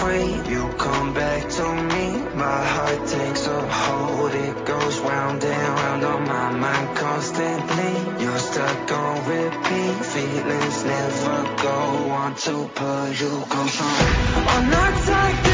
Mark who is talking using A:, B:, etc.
A: away, you come back to me. My heart takes a hold, it goes round and round on my mind constantly. You're stuck on repeat, feelings never go. Want to pull you close on. I'm not tired.